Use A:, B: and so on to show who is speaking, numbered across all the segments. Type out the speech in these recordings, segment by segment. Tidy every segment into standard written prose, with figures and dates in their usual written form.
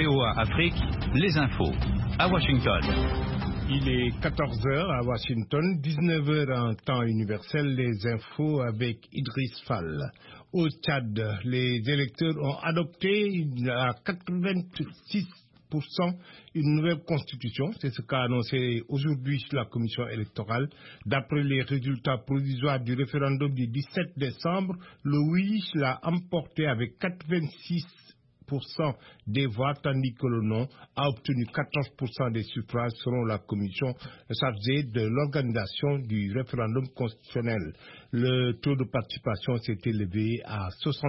A: VOA Afrique, les infos. À Washington.
B: Il est 14h à Washington, 19h en temps universel, les infos avec Idriss Fall. Au Tchad, les électeurs ont adopté à 86% une nouvelle constitution. C'est ce qu'a annoncé aujourd'hui la commission électorale. D'après les résultats provisoires du référendum du 17 décembre, le oui l'a emporté avec 86% des voix, tandis que le non a obtenu 14% des suffrages selon la commission chargée de l'organisation du référendum constitutionnel. Le taux de participation s'est élevé à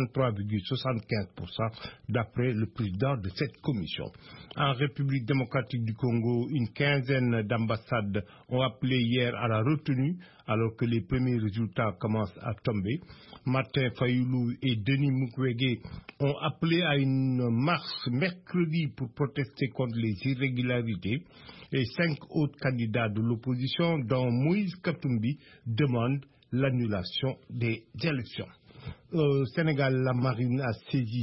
B: 63,75% d'après le président de cette commission. En République démocratique du Congo, une quinzaine d'ambassades ont appelé hier à la retenue alors que les premiers résultats commencent à tomber. Martin Fayoulou et Denis Mukwege ont appelé à une marche mercredi pour protester contre les irrégularités. Et 5 autres candidats de l'opposition, dont Moïse Katumbi, demandent l'annulation des élections. Au Sénégal, la marine a saisi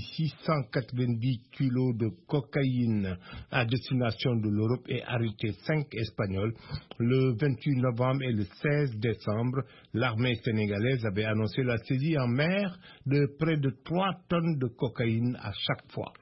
B: 690 kilos de cocaïne à destination de l'Europe et arrêté 5 Espagnols. Le 28 novembre et le 16 décembre, l'armée sénégalaise avait annoncé la saisie en mer de près de 3 tonnes de cocaïne à chaque fois.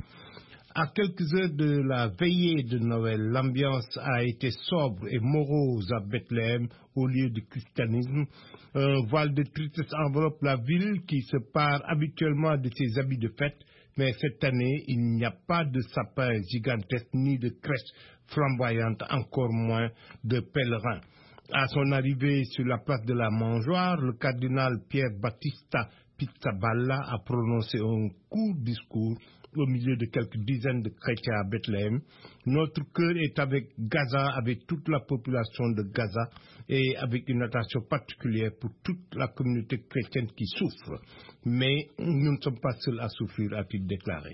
B: À quelques heures de la veillée de Noël, l'ambiance a été sobre et morose à Bethléem au lieu de christianisme. Un voile de tristesse enveloppe la ville qui se pare habituellement de ses habits de fête, mais cette année, il n'y a pas de sapin gigantesque ni de crèche flamboyante, encore moins de pèlerins. À son arrivée sur la place de la Mangeoire, le cardinal Pierre Battista Pizzaballa a prononcé un court discours au milieu de quelques dizaines de chrétiens à Bethléem. Notre cœur est avec Gaza, avec toute la population de Gaza et avec une attention particulière pour toute la communauté chrétienne qui souffre. Mais nous ne sommes pas seuls à souffrir, a-t-il déclaré.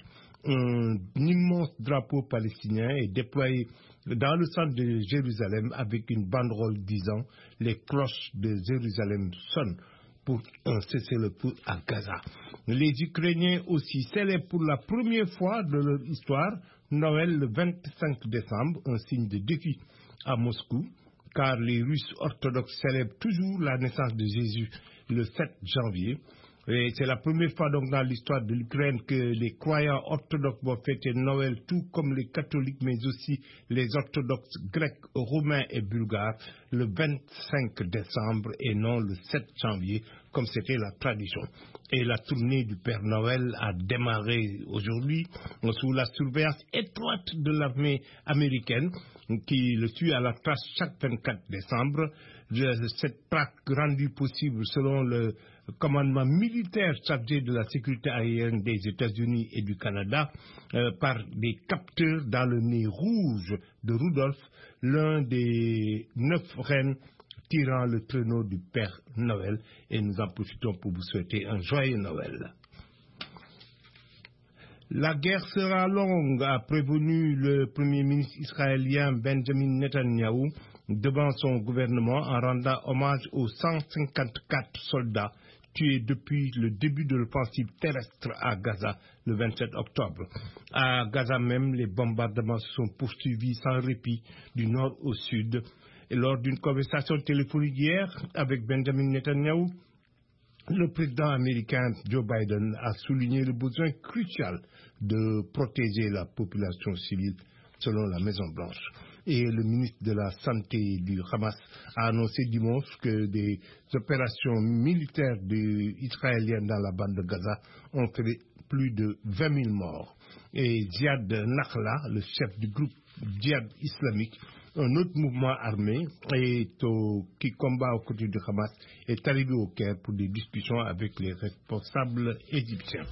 B: Un immense drapeau palestinien est déployé dans le centre de Jérusalem avec une banderole disant « Les cloches de Jérusalem sonnent » pour un cessez-le-feu à Gaza. Les Ukrainiens aussi célèbrent pour la première fois de leur histoire Noël le 25 décembre, un signe de défi à Moscou, car les Russes orthodoxes célèbrent toujours la naissance de Jésus le 7 janvier. Et c'est la première fois donc dans l'histoire de l'Ukraine que les croyants orthodoxes vont fêter Noël, tout comme les catholiques, mais aussi les orthodoxes grecs, romains et bulgares, le 25 décembre et non le 7 janvier, comme c'était la tradition. Et la tournée du Père Noël a démarré aujourd'hui sous la surveillance étroite de l'armée américaine qui le suit à la trace chaque 24 décembre. Cette traque rendue possible selon le commandement militaire chargé de la sécurité aérienne des États-Unis et du Canada par des capteurs dans le nez rouge de Rudolph, l'un des 9 reines tirant le traîneau du Père Noël. Et nous en profitons pour vous souhaiter un joyeux Noël. La guerre sera longue, a prévenu le Premier ministre israélien Benjamin Netanyahou devant son gouvernement en rendant hommage aux 154 soldats tués depuis le début de l'offensive terrestre à Gaza le 27 octobre. À Gaza même, les bombardements se sont poursuivis sans répit du nord au sud. Et lors d'une conversation téléphonique hier avec Benjamin Netanyahou, le président américain Joe Biden a souligné le besoin crucial de protéger la population civile, selon la Maison-Blanche. Et le ministre de la Santé du Hamas a annoncé dimanche que des opérations militaires israéliennes dans la bande de Gaza ont fait plus de 20 000 morts. Et Ziad Nakhla, le chef du groupe djihad islamique, un autre mouvement armé qui combat aux côtés du Hamas, est arrivé au Caire pour des discussions avec les responsables égyptiens.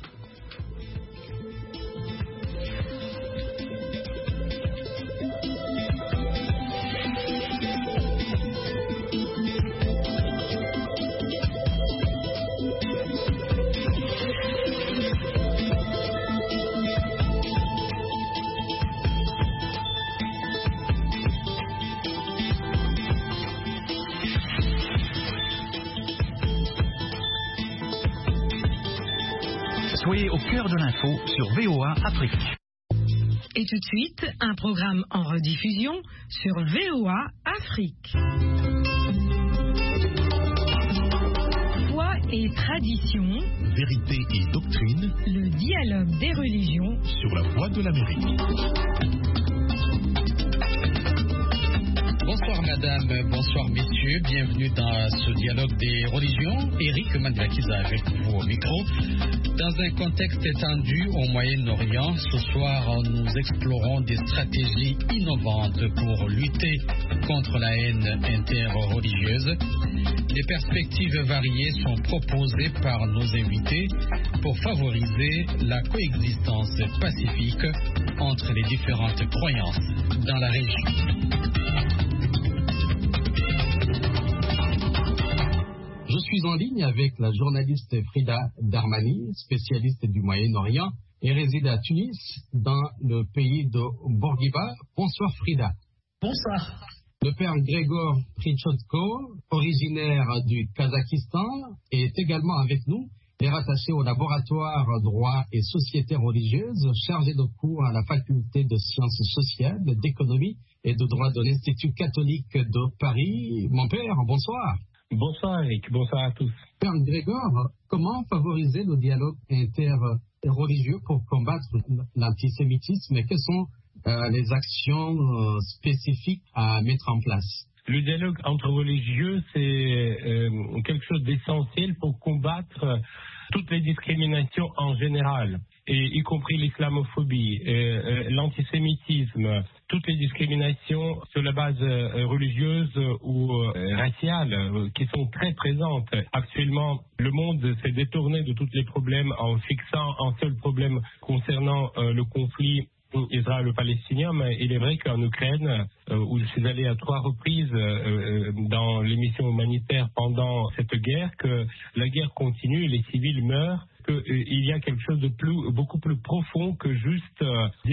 A: Soyez au cœur de l'info sur VOA Afrique.
C: Et tout de suite, un programme en rediffusion sur VOA Afrique. Foi et tradition,
D: vérité et doctrine,
C: le dialogue des religions
D: sur la Voix de l'Amérique.
E: Bonsoir madame, bonsoir messieurs, bienvenue dans ce dialogue des religions. Eric Mandelakiza avec vous au micro. Dans un contexte étendu au Moyen-Orient, ce soir nous explorons des stratégies innovantes pour lutter contre la haine interreligieuse. Des perspectives variées sont proposées par nos invités pour favoriser la coexistence pacifique entre les différentes croyances dans la région. Je suis en ligne avec la journaliste Frida Darmani, spécialiste du Moyen-Orient et réside à Tunis, dans le pays de Bourguiba. Bonsoir Frida.
F: Bonsoir.
E: Le père Grégor Prichotko, originaire du Kazakhstan, est également avec nous et rattaché au laboratoire droit et société religieuse, chargé de cours à la faculté de sciences sociales, d'économie et de droit de l'Institut catholique de Paris. Mon père, bonsoir.
F: Bonsoir Eric, bonsoir à tous.
E: Père Grégor, comment favoriser le dialogue interreligieux pour combattre l'antisémitisme et quelles sont les actions spécifiques à mettre en place?
F: Le dialogue entre religieux, c'est quelque chose d'essentiel pour combattre toutes les discriminations en général, et y compris l'islamophobie, l'antisémitisme, toutes les discriminations sur la base religieuse ou raciale qui sont très présentes. Actuellement, le monde s'est détourné de tous les problèmes en fixant un seul problème concernant le conflit israélo-palestinien, mais il est vrai qu'en Ukraine, où je suis allé à 3 reprises dans l'émission humanitaire pendant cette guerre, que la guerre continue et les civils meurent, qu'il y a quelque chose de beaucoup plus profond que juste,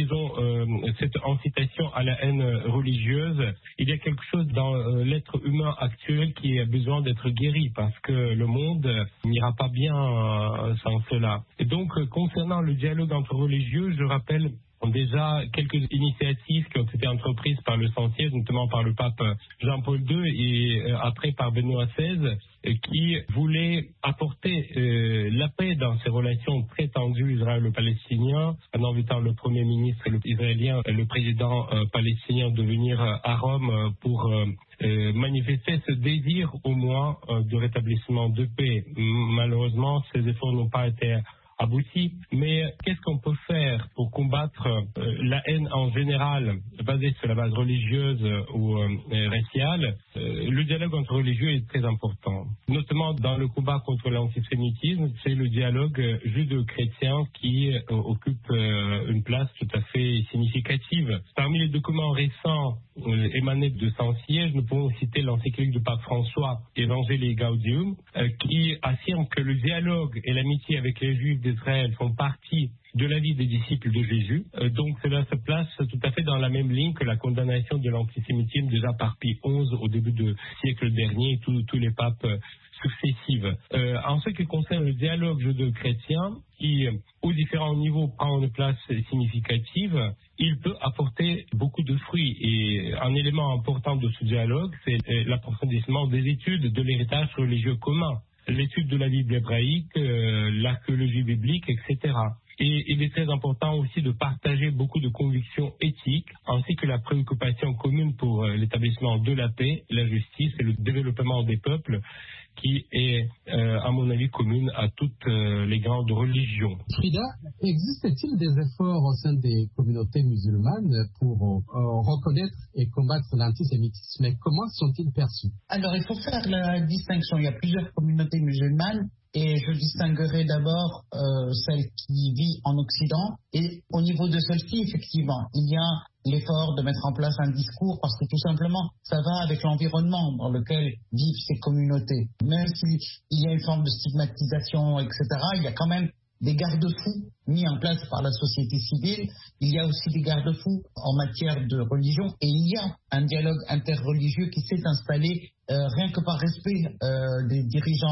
F: cette incitation à la haine religieuse. Il y a quelque chose dans l'être humain actuel qui a besoin d'être guéri, parce que le monde n'ira pas bien sans cela. Et donc, concernant le dialogue entre religieux, je rappelle déjà quelques initiatives qui ont été entreprises par le Saint-Siège, notamment par le pape Jean-Paul II et après par Benoît XVI, qui voulaient apporter la paix dans ces relations très tendues israélo-palestiniennes, en invitant le Premier ministre israélien, le président palestinien, de venir à Rome pour manifester ce désir au moins de rétablissement de paix. Malheureusement, ces efforts n'ont pas été abouti. Mais qu'est-ce qu'on peut faire pour combattre la haine en général, basée sur la base religieuse ou raciale? Le dialogue entre religieux est très important. Notamment dans le combat contre l'antisémitisme, c'est le dialogue judéo-chrétien qui occupe une place tout à fait significative. Parmi les documents récents émanés de Saint-Siège, nous pouvons citer l'encyclique du pape François, Evangelii Gaudium, qui affirme que le dialogue et l'amitié avec les Juifs d'Israël font partie de la vie des disciples de Jésus. Donc cela se place tout à fait dans la même ligne que la condamnation de l'antisémitisme déjà par Pie XI au début du siècle dernier et tous les papes successifs. En ce qui concerne le dialogue judéo-chrétien, qui aux différents niveaux prend une place significative, il peut apporter beaucoup de fruits. Et un élément important de ce dialogue, c'est l'approfondissement des études de l'héritage religieux commun, l'étude de la Bible hébraïque, l'archéologie biblique, etc. Et il est très important aussi de partager beaucoup de convictions éthiques, ainsi que la préoccupation commune pour l'établissement de la paix, la justice et le développement des peuples, qui est, à mon avis, commune à toutes les grandes religions.
E: Frida, existe-t-il des efforts au sein des communautés musulmanes pour reconnaître et combattre l'antisémitisme, et comment sont-ils perçus?
G: Alors, il faut faire la distinction. Il y a plusieurs communautés musulmanes, et je distinguerai d'abord celle qui vit en Occident. Et au niveau de celle-ci, effectivement, il y a l'effort de mettre en place un discours, parce que tout simplement, ça va avec l'environnement dans lequel vivent ces communautés. Même s'il y a une forme de stigmatisation, etc., il y a quand même des garde-fous mis en place par la société civile. Il y a aussi des garde-fous en matière de religion, et il y a un dialogue interreligieux qui s'est installé rien que par respect des dirigeants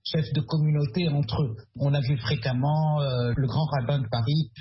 G: chefs de communauté entre eux. On a vu fréquemment le grand rabbin de Paris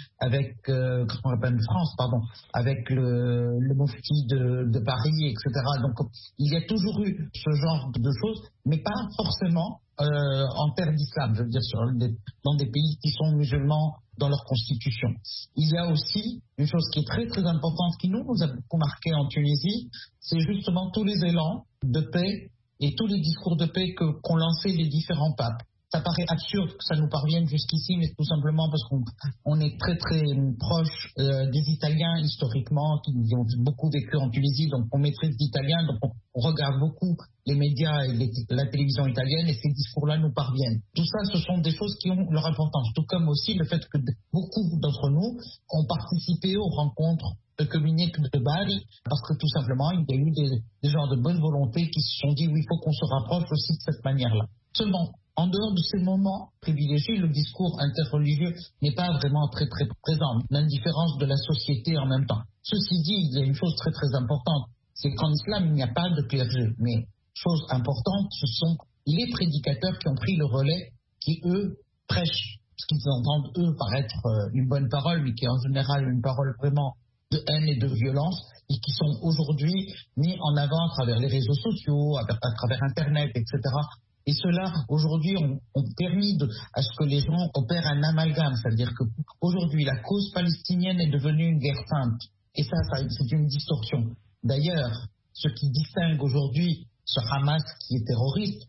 G: grand rabbin de France, avec le mufti de Paris, etc. Donc il y a toujours eu ce genre de choses, mais pas forcément en terre d'islam, je veux dire dans des pays qui sont musulmans dans leur constitution. Il y a aussi une chose qui est très très importante qui nous a beaucoup marqué en Tunisie, c'est justement tous les élans de paix et tous les discours de paix qu'ont lancés les différents papes. Ça paraît absurde que ça nous parvienne jusqu'ici, mais tout simplement parce qu'on est très très proche des Italiens historiquement, qui ont beaucoup vécu en Tunisie, donc on maîtrise l'italien, donc on regarde beaucoup les médias et la télévision italienne, et ces discours-là nous parviennent. Tout ça, ce sont des choses qui ont leur importance, tout comme aussi le fait que beaucoup d'entre nous ont participé aux rencontres œcuméniques de Bari, parce que tout simplement, il y a eu des gens de bonne volonté qui se sont dit oui, il faut qu'on se rapproche aussi de cette manière-là. Seulement, en dehors de ces moments privilégiés, le discours interreligieux n'est pas vraiment très très présent, l'indifférence de la société en même temps. Ceci dit, il y a une chose très très importante, c'est qu'en islam, il n'y a pas de clergé. Mais chose importante, ce sont les prédicateurs qui ont pris le relais, qui eux prêchent ce qu'ils entendent eux paraître une bonne parole, mais qui est en général une parole vraiment de haine et de violence, et qui sont aujourd'hui mis en avant à travers les réseaux sociaux, à travers Internet, etc. Et cela, aujourd'hui, ont permis à ce que les gens opèrent un amalgame. C'est-à-dire qu'aujourd'hui, la cause palestinienne est devenue une guerre sainte. Et ça c'est une distorsion. D'ailleurs, ce qui distingue aujourd'hui ce Hamas qui est terroriste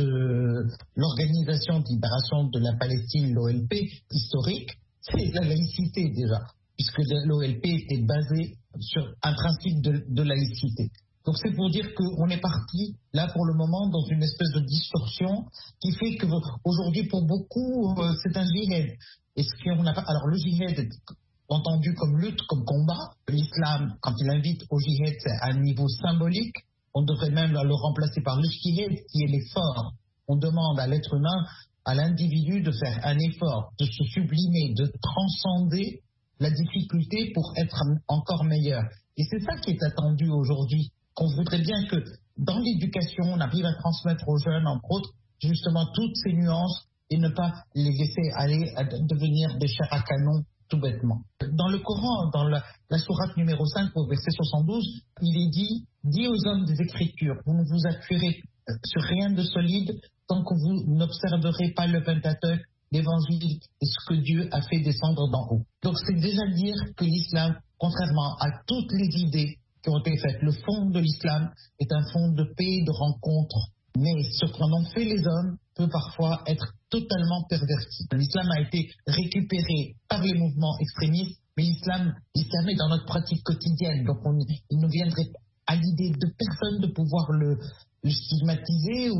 G: de l'Organisation de libération de la Palestine, l'OLP, historique, c'est la laïcité déjà. Puisque l'OLP était basée sur un principe de laïcité. Donc c'est pour dire qu'on est parti, là pour le moment, dans une espèce de distorsion qui fait qu'aujourd'hui, pour beaucoup, c'est un djihad. Et ce qu'on n'a pas. Alors le djihad est entendu comme lutte, comme combat. L'islam, quand il invite au djihad, c'est à un niveau symbolique. On devrait même le remplacer par le djihad, qui est l'effort. On demande à l'être humain, à l'individu, de faire un effort, de se sublimer, de transcender la difficulté pour être encore meilleur. Et c'est ça qui est attendu aujourd'hui. On voudrait bien que dans l'éducation, on arrive à transmettre aux jeunes, entre autres, justement toutes ces nuances et ne pas les laisser aller à devenir des chairs à canon tout bêtement. Dans le Coran, dans la sourate numéro 5, au verset 72, il est dit « Dis aux hommes des Écritures, vous ne vous appuierez sur rien de solide tant que vous n'observerez pas le Pentateuque, l'Évangile et ce que Dieu a fait descendre d'en haut. » Donc c'est déjà dire que l'islam, contrairement à toutes les idées qui ont été faites, le fond de l'islam est un fond de paix, de rencontre. Mais ce qu'en ont fait les hommes peut parfois être totalement perverti. L'islam a été récupéré par les mouvements extrémistes, mais l'islam est dans notre pratique quotidienne. Donc il ne viendrait à l'idée de personne de pouvoir le stigmatiser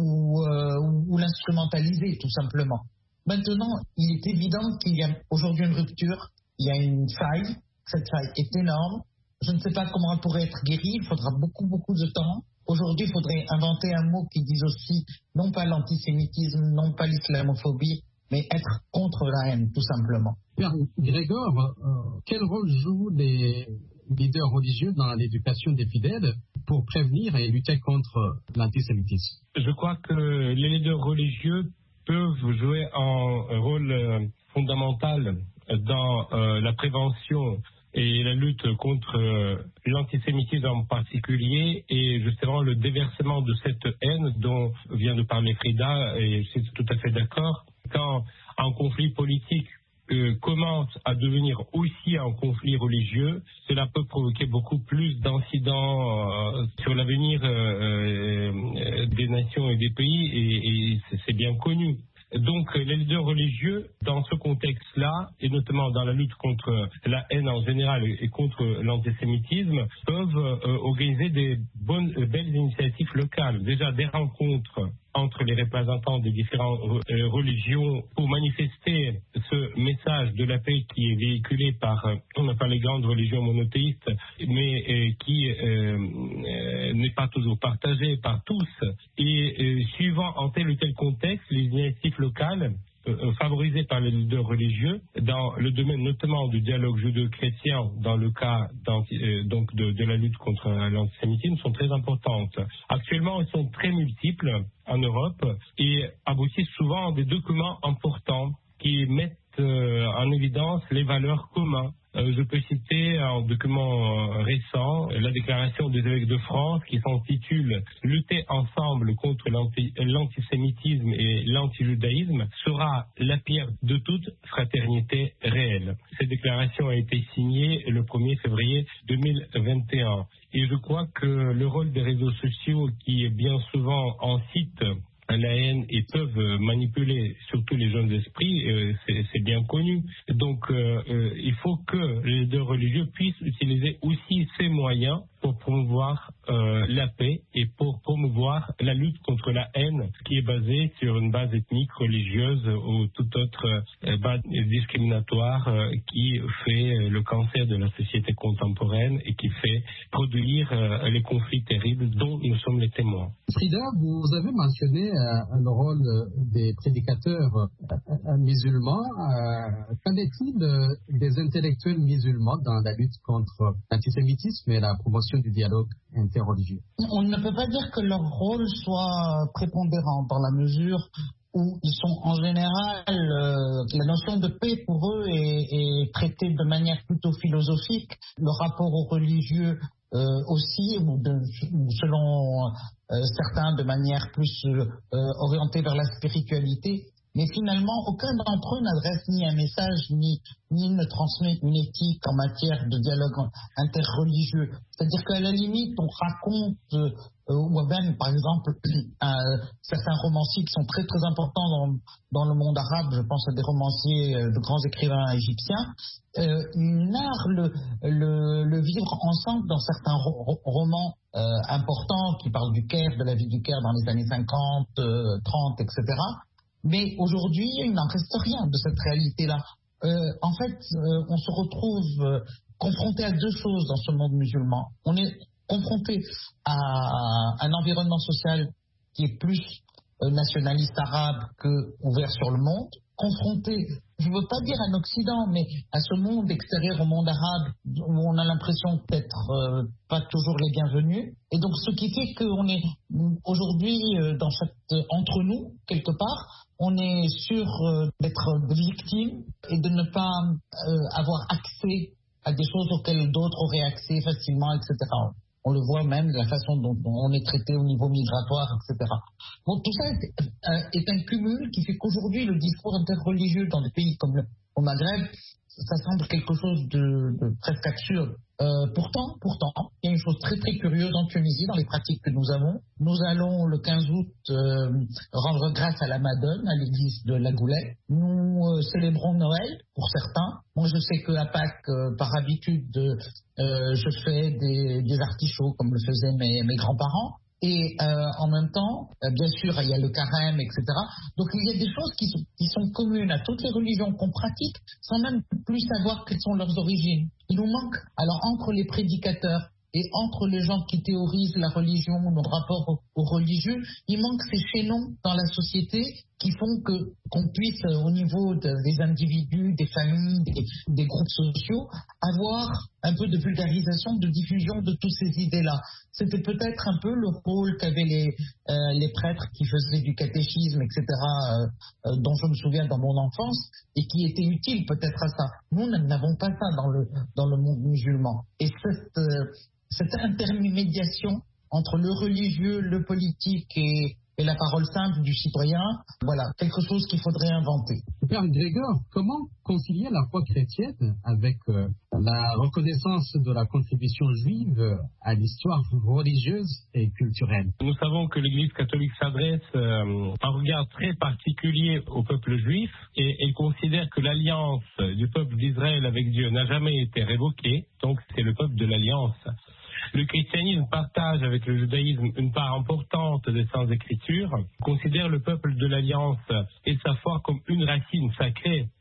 G: ou l'instrumentaliser, tout simplement. Maintenant, il est évident qu'il y a aujourd'hui une rupture, il y a une faille, cette faille est énorme. Je ne sais pas comment elle pourrait être guérie, il faudra beaucoup, beaucoup de temps. Aujourd'hui, il faudrait inventer un mot qui dise aussi, non pas l'antisémitisme, non pas l'islamophobie, mais être contre la haine, tout simplement.
H: Père Grégor, quel rôle jouent les leaders religieux dans l'éducation des fidèles pour prévenir et lutter contre l'antisémitisme?
F: Je crois que les leaders religieux peuvent jouer un rôle fondamental dans la prévention et la lutte contre l'antisémitisme en particulier, et justement le déversement de cette haine dont vient de parler Frida, et je suis tout à fait d'accord. Quand un conflit politique commence à devenir aussi un conflit religieux, cela peut provoquer beaucoup plus d'incidents sur l'avenir des nations et des pays, et c'est bien connu. Donc les leaders religieux, dans ce contexte-là, et notamment dans la lutte contre la haine en général et contre l'antisémitisme, peuvent organiser des belles initiatives locales. Déjà des rencontres entre les représentants des différentes religions pour manifester ce message de la paix qui est véhiculé par les grandes religions monothéistes, mais qui n'est pas toujours partagé par tous. Et suivant en tel ou tel contexte, les initiatives locales favorisée par les leaders religieux dans le domaine notamment du dialogue judéo-chrétien, dans le cas donc de la lutte contre l'antisémitisme, sont très importantes. Actuellement, elles sont très multiples en Europe et aboutissent souvent à des documents importants qui mettent en évidence les valeurs communes. Je peux citer un document récent, la déclaration des évêques de France qui s'intitule « Lutter ensemble contre l'antisémitisme et l'antijudaïsme sera la pierre de toute fraternité réelle ». Cette déclaration a été signée le 1er février 2021. Et je crois que le rôle des réseaux sociaux qui bien souvent incitent la haine et peuvent manipuler surtout les jeunes esprits, c'est bien connu. Donc il faut que les leaders religieux puissent utiliser aussi ces moyens pour promouvoir la paix et pour promouvoir la lutte contre la haine qui est basée sur une base ethnique, religieuse ou toute autre base discriminatoire qui fait le cancer de la société contemporaine et qui fait produire les conflits terribles dont nous sommes les témoins.
H: Frida, vous avez mentionné le rôle des prédicateurs musulmans. Qu'en est-il des intellectuels musulmans dans la lutte contre l'antisémitisme et la promotion du dialogue interreligieux?
G: On ne peut pas dire que leur rôle soit prépondérant dans la mesure où ils sont en général, la notion de paix pour eux est traitée de manière plutôt philosophique. Le rapport aux religieux aussi, ou selon certains de manière plus orientée vers la spiritualité. Mais finalement, aucun d'entre eux n'adresse ni un message, ni ne transmet une éthique en matière de dialogue interreligieux. C'est-à-dire qu'à la limite, on raconte, ou même, par exemple, certains romanciers qui sont très très importants dans le monde arabe, je pense à des romanciers, de grands écrivains égyptiens, narrent le vivre ensemble dans certains romans importants qui parlent du Caire, de la vie du Caire dans les années 50, 30, etc. Mais aujourd'hui, il n'en reste rien de cette réalité-là. En fait, on se retrouve confronté à deux choses dans ce monde musulman. On est confronté à un environnement social qui est plus nationaliste arabe que ouvert sur le monde, confronté, je ne veux pas dire à l'Occident, mais à ce monde extérieur au monde arabe où on a l'impression d'être pas toujours les bienvenus. Et donc ce qui fait qu'on est aujourd'hui entre nous, quelque part, on est sûr d'être victime et de ne pas avoir accès à des choses auxquelles d'autres auraient accès facilement, etc. On le voit même de la façon dont on est traité au niveau migratoire, etc. Bon, tout ça est un cumul qui fait qu'aujourd'hui, le discours interreligieux dans des pays comme au Maghreb, ça semble quelque chose de presque absurde. Pourtant, il y a une chose très très curieuse en Tunisie dans les pratiques que nous avons. Nous allons le 15 août rendre grâce à la Madone, à l'église de la Goulette. Nous célébrons Noël pour certains. Moi je sais qu'à Pâques, par habitude, je fais des artichauts comme le faisaient mes grands-parents. Et en même temps, bien sûr, il y a le carême, etc. Donc il y a des choses qui sont communes à toutes les religions qu'on pratique sans même plus savoir quelles sont leurs origines. Il nous manque, alors entre les prédicateurs et entre les gens qui théorisent la religion ou notre rapport aux religieux, il manque ces chaînons dans la société qui font qu'on puisse, au niveau des individus, des familles, des groupes sociaux, avoir un peu de vulgarisation, de diffusion de toutes ces idées-là. C'était peut-être un peu le rôle qu'avaient les prêtres qui faisaient du catéchisme, etc., dont je me souviens dans mon enfance, et qui était utile peut-être à ça. Nous n'avons pas ça dans le monde musulman. Et cette intermédiation entre le religieux, le politique et la parole simple du citoyen, voilà, quelque chose qu'il faudrait inventer.
H: Père Grégor, comment concilier la foi chrétienne avec la reconnaissance de la contribution juive à l'histoire religieuse et culturelle?
F: Nous savons que l'Église catholique s'adresse un regard très particulier au peuple juif et elle considère que l'alliance du peuple d'Israël avec Dieu n'a jamais été révoquée, donc c'est le peuple de l'alliance. Le christianisme partage avec le judaïsme une part importante des Saintes Écritures, considère le peuple de l'Alliance et sa foi comme une racine sacrée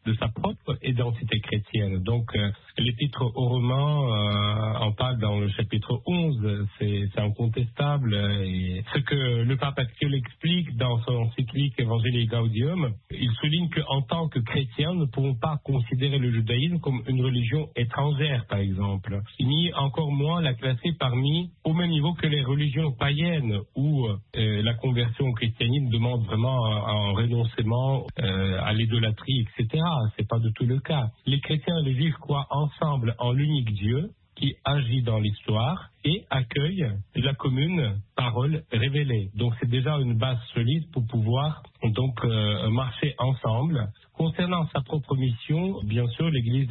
F: de sa propre identité chrétienne. Donc, l'épître aux Romains en parle dans le chapitre 11, c'est incontestable. Et ce que le pape actuel explique dans son encyclique Evangelii Gaudium, il souligne qu'en tant que chrétiens, nous ne pouvons pas considérer le judaïsme comme une religion étrangère, par exemple, ni encore moins la classer au même niveau que les religions païennes, où la conversion au christianisme demande vraiment un renoncement à l'idolâtrie, etc. C'est pas du tout le cas. Les chrétiens et les juifs croient ensemble en l'unique Dieu qui agit dans l'histoire et accueille la commune parole révélée. Donc c'est déjà une base solide pour pouvoir donc marcher ensemble. Concernant sa propre mission, bien sûr, l'Église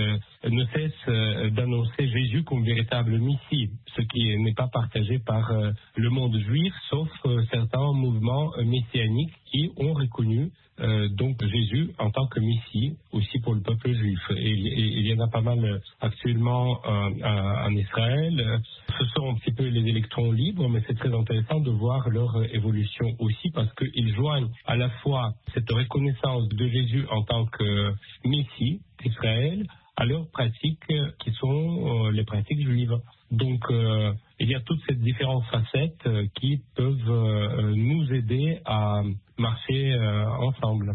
F: ne cesse d'annoncer Jésus comme véritable Messie, ce qui n'est pas partagé par le monde juif, sauf certains mouvements messianiques qui ont reconnu donc Jésus en tant que Messie aussi pour le peuple juif. Et il y en a pas mal actuellement en Israël. Ce sont un petit peu les électrons libres, mais c'est très intéressant de voir leur évolution aussi parce qu'ils joignent à la fois cette reconnaissance de Jésus en tant que Messie d'Israël à leurs pratiques qui sont les pratiques juives. Donc il y a toutes ces différentes facettes qui peuvent nous aider à marcher ensemble.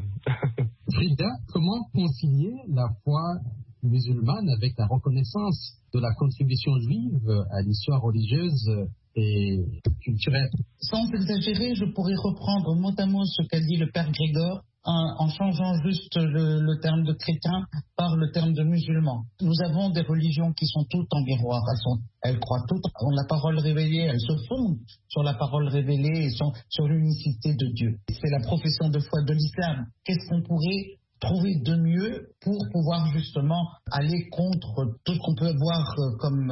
H: Frida, comment concilier la foi musulmane avec la reconnaissance de la contribution juive à l'histoire religieuse et culturelle?
G: Sans exagérer, je pourrais reprendre mot à mot ce qu'a dit le père Grégor en changeant juste le terme de chrétien par le terme de musulman. Nous avons des religions qui sont toutes en miroir. Elles croient toutes en la parole révélée, elles se fondent sur la parole révélée et sur l'unicité de Dieu. C'est la profession de foi de l'islam. Qu'est-ce qu'on pourrait trouver de mieux pour pouvoir justement aller contre tout ce qu'on peut voir comme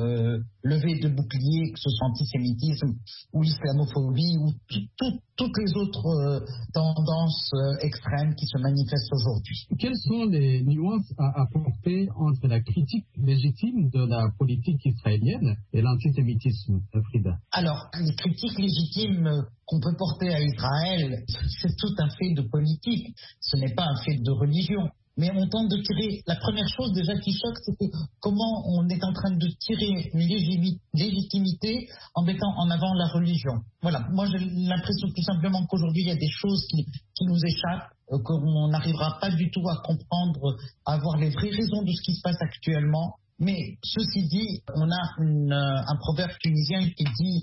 G: levée de bouclier, que ce soit antisémitisme ou islamophobie ou toutes les autres tendances extrêmes qui se manifestent aujourd'hui.
H: Quelles sont les nuances à apporter entre la critique légitime de la politique israélienne et l'antisémitisme, Frida?
G: Alors, les critiques légitimes qu'on peut porter à Israël, c'est tout un fait de politique, ce n'est pas un fait de religion. Mais on tente de tirer, la première chose déjà qui choque, c'est que comment on est en train de tirer une légitimité en mettant en avant la religion. Voilà, moi j'ai l'impression tout simplement qu'aujourd'hui il y a des choses qui nous échappent, qu'on n'arrivera pas du tout à comprendre, à avoir les vraies raisons de ce qui se passe actuellement. Mais ceci dit, on a un proverbe tunisien qui dit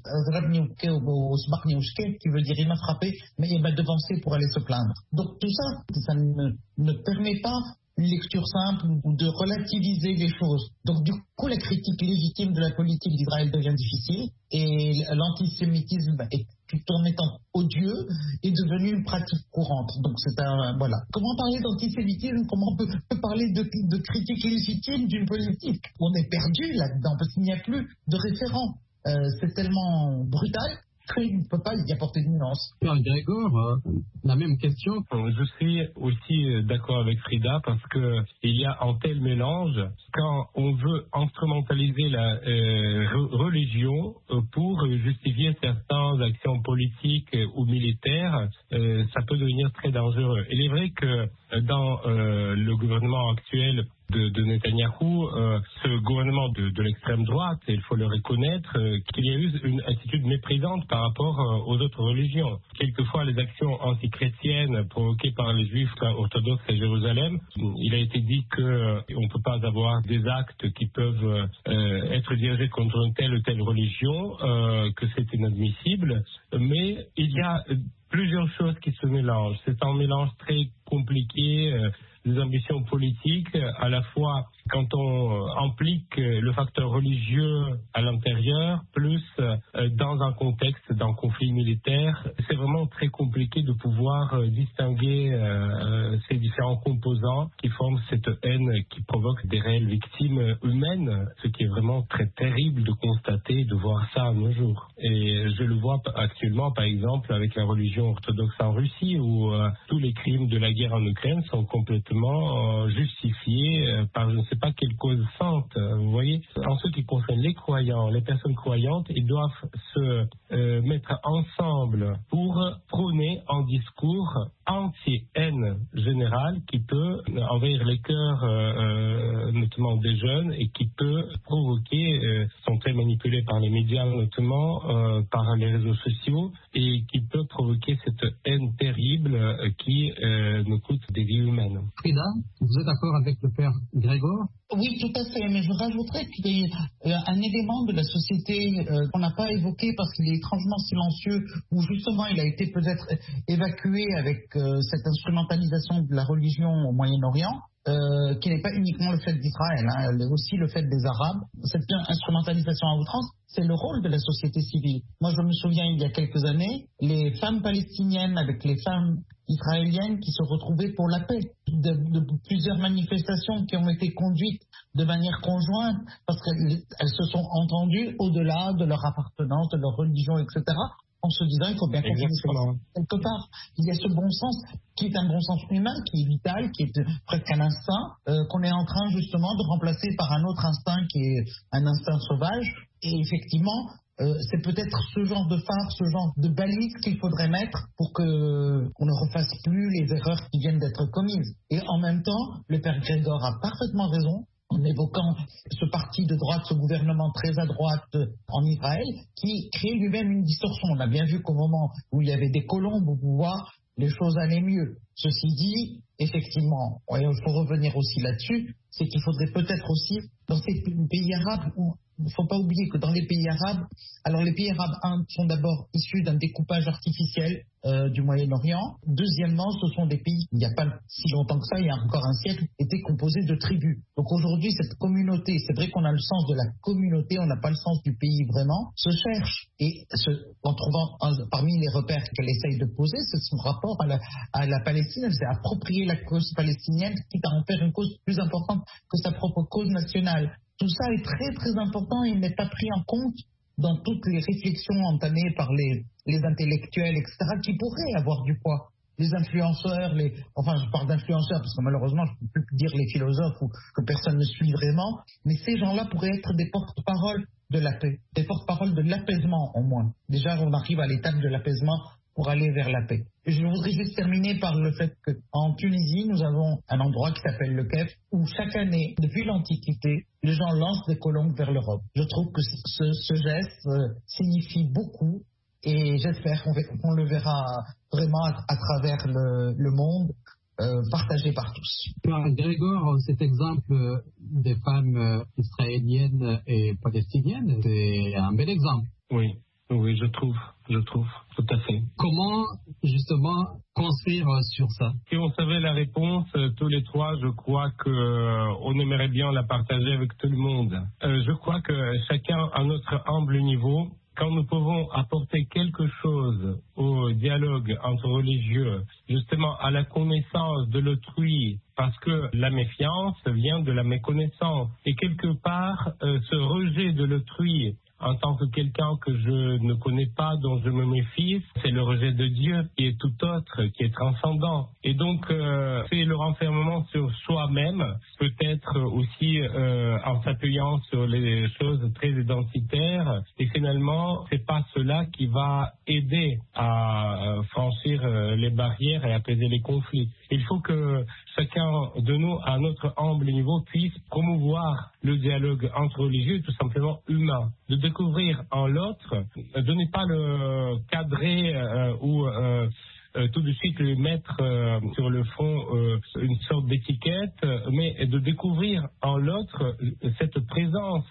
G: qui veut dire il m'a frappé, mais il m'a devancé pour aller se plaindre. Donc tout ça ne permet pas une lecture simple ou de relativiser les choses. Donc du coup, la critique légitime de la politique d'Israël devient difficile et l'antisémitisme, tout en étant odieux, est devenu une pratique courante. Donc voilà. Comment parler d'antisémitisme? Comment on peut parler de critique légitime d'une politique? On est perdu là-dedans parce qu'il n'y a plus de référent. C'est tellement brutal qu'il ne peut pas y apporter de nuance.
H: Père Grégor, la même question.
F: Je suis aussi d'accord avec Frida parce que il y a un tel mélange quand on veut instrumentaliser la religion pour justifier certaines actions politiques ou militaires, ça peut devenir très dangereux. Il est vrai que dans le gouvernement actuel de Netanyahou, ce gouvernement de l'extrême droite, il faut le reconnaître, qu'il y a eu une attitude méprisante par rapport aux autres religions. Quelquefois, les actions antichrétiennes provoquées par les juifs orthodoxes à Jérusalem, il a été dit qu'on ne peut pas avoir des actes qui peuvent être dirigés contre une telle ou telle religion, que c'est inadmissible, mais il y a plusieurs choses qui se mélangent. C'est un mélange très compliqué, des ambitions politiques, à la fois quand on implique le facteur religieux à l'intérieur, plus dans un contexte d'un conflit militaire, c'est vraiment très compliqué de pouvoir distinguer ces différents composants qui forment cette haine qui provoque des réelles victimes humaines, ce qui est vraiment très terrible de constater, de voir ça à nos jours. Et je le vois actuellement, par exemple, avec la religion religion orthodoxe en Russie, où tous les crimes de la guerre en Ukraine sont complètement justifiés par je ne sais pas quelle cause sainte. Vous voyez, en ce qui concerne les croyants, les personnes croyantes, ils doivent se mettre ensemble pour prôner un discours anti-haine générale qui peut envahir les cœurs, notamment des jeunes, et qui peut provoquer, sont très manipulés par les médias, notamment par les réseaux sociaux, et qui peut provoquer cette haine terrible qui nous coûte des vies humaines.
H: Frida, vous êtes d'accord avec le père Grégor?
G: Oui, tout à fait, mais je rajouterais qu'il y a un élément de la société qu'on n'a pas évoqué parce qu'il est étrangement silencieux, où justement il a été peut-être évacué avec cette instrumentalisation de la religion au Moyen-Orient, qui n'est pas uniquement le fait d'Israël, elle est aussi le fait des Arabes. Cette instrumentalisation à outrance, c'est le rôle de la société civile. Moi, je me souviens, il y a quelques années, les femmes palestiniennes avec les femmes israéliennes qui se retrouvaient pour la paix, de plusieurs manifestations qui ont été conduites de manière conjointe parce qu'elles se sont entendues au-delà de leur appartenance, de leur religion, etc., en se disant il faut bien qu'on finisse quelque part. Il y a ce bon sens qui est un bon sens humain, qui est vital, qui est presque un instinct, qu'on est en train justement de remplacer par un autre instinct qui est un instinct sauvage. Et effectivement, c'est peut-être ce genre de phare, ce genre de balise qu'il faudrait mettre pour qu'on ne refasse plus les erreurs qui viennent d'être commises. Et en même temps, le père Grégor a parfaitement raison en évoquant ce parti de droite, ce gouvernement très à droite en Israël, qui crée lui-même une distorsion. On a bien vu qu'au moment où il y avait des colombes au pouvoir, les choses allaient mieux. Ceci dit, effectivement, il faut revenir aussi là-dessus, c'est qu'il faudrait peut-être aussi, dans ces pays arabes, il ne faut pas oublier que dans les pays arabes, alors les pays arabes sont d'abord issus d'un découpage artificiel du Moyen-Orient. Deuxièmement, ce sont des pays, il n'y a pas si longtemps que ça, il y a encore un siècle, étaient composés de tribus. Donc aujourd'hui, cette communauté, c'est vrai qu'on a le sens de la communauté, on n'a pas le sens du pays vraiment, se cherche. Et en trouvant parmi les repères qu'elle essaye de poser, c'est son rapport à la Palestine. Elle s'est appropriée la cause palestinienne, quitte à en faire une cause plus importante que sa propre cause nationale. Tout ça est très très important et il n'est pas pris en compte dans toutes les réflexions entamées par les intellectuels, etc., qui pourraient avoir du poids. Les influenceurs, enfin je parle d'influenceurs parce que malheureusement je ne peux plus dire les philosophes ou que personne ne suit vraiment, mais ces gens-là pourraient être des porte-paroles de la paix, des porte-paroles de l'apaisement au moins. Déjà on arrive à l'étape de l'apaisement pour aller vers la paix. Et je voudrais juste terminer par le fait qu'en Tunisie, nous avons un endroit qui s'appelle le Kef, où chaque année, depuis l'Antiquité, les gens lancent des colombes vers l'Europe. Je trouve que ce geste signifie beaucoup et j'espère qu'on le verra vraiment à travers le monde, partagé par tous.
H: Grégor, cet exemple des femmes israéliennes et palestiniennes, c'est un bel exemple.
F: Oui, je trouve, tout à fait.
H: Comment, justement, construire sur ça?
F: Si on savait la réponse, tous les trois, je crois qu'on aimerait bien la partager avec tout le monde. Je crois que chacun à notre humble niveau, quand nous pouvons apporter quelque chose au dialogue entre religieux, justement à la connaissance de l'autrui, parce que la méfiance vient de la méconnaissance. Et quelque part, ce rejet de l'autrui, en tant que quelqu'un que je ne connais pas, dont je me méfie, c'est le rejet de Dieu qui est tout autre, qui est transcendant. Et donc, c'est le renfermement sur soi-même, peut-être aussi en s'appuyant sur les choses très identitaires. Et finalement, c'est pas cela qui va aider à franchir les barrières et apaiser les conflits. Il faut que chacun de nous, à notre humble niveau, puisse promouvoir le dialogue entre religieux, tout simplement humain, de découvrir en l'autre, de ne pas le cadrer ou tout de suite lui mettre sur le front une sorte d'étiquette, mais de découvrir en l'autre cette présence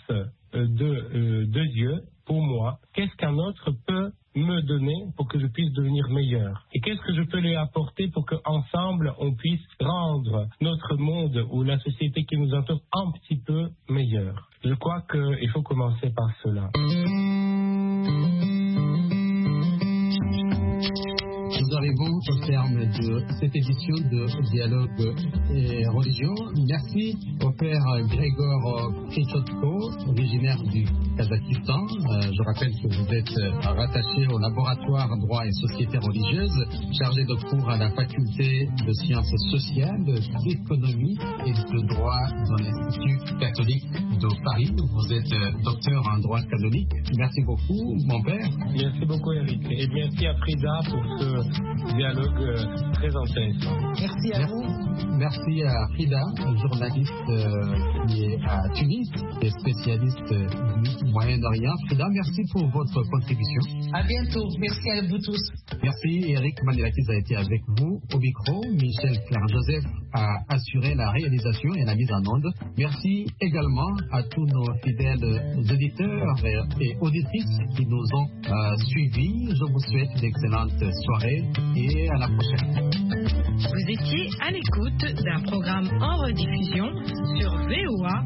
F: de Dieu pour moi. Qu'est-ce qu'un autre peut me donner pour que je puisse devenir meilleur? Et qu'est-ce que je peux lui apporter pour qu'ensemble on puisse rendre notre monde ou la société qui nous entoure un petit peu meilleur? Je crois qu'il faut commencer par cela.
H: Nous arrivons au terme de cette édition de Dialogue et Religion. Merci au père Grégor Krichotko, originaire du Kazakhstan. Je rappelle que vous êtes rattaché au laboratoire droit et société religieuse, chargé de cours à la faculté de sciences sociales, d'économie et de droit dans l'Institut catholique de Paris. Vous êtes docteur en droit canonique. Merci beaucoup, mon père.
F: Merci beaucoup, Eric. Et merci à Frida pour ce dialogue très intéressant.
G: Merci à vous.
H: Merci à Frida, journaliste qui est à Tunis et spécialiste du Moyen-Orient. Frida, merci pour votre contribution.
G: À bientôt. Merci à vous tous.
H: Merci. Eric Mandelakis a été avec vous au micro. Michel Claire-Joseph a assuré la réalisation et la mise en onde. Merci également à tous nos fidèles auditeurs et auditrices qui nous ont suivis. Je vous souhaite d'excellentes soirées et à la prochaine.
C: Vous étiez à l'écoute d'un programme en rediffusion sur VOA